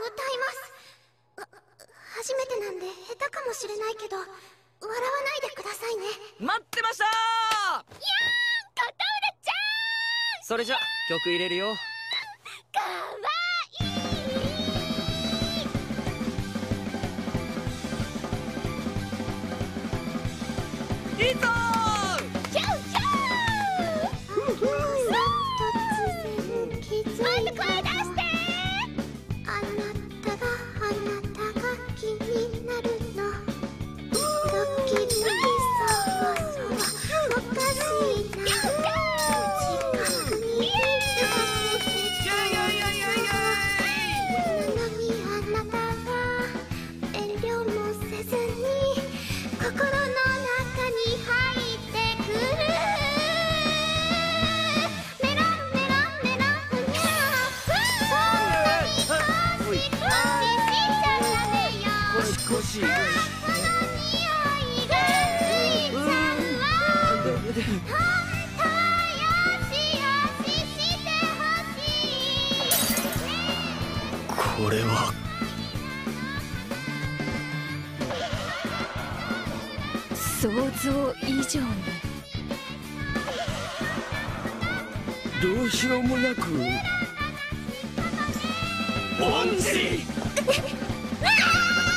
ます。初めてなんで下手かもしれないけど、笑わないでくださいね。 待ってましたー。やーん、 琴浦ちゃん。 それじゃ曲入れるよ。 かわいいいぞいい。チャウチャウ。 突然気づいた。 もっと声出して。 あなたが気になるの。ドキドキそわそわおかしいな。近くにいてなのにあなたは遠慮もせずに心の中に入ってくる。メロンメロンメロンふにゃそんなにゴシゴシしちゃダメよ。 ゴシゴシ。 この匂いがついちゃうわ。本当はよしよししてほしい。 これは想像以上に。 どうしようもなく恩師。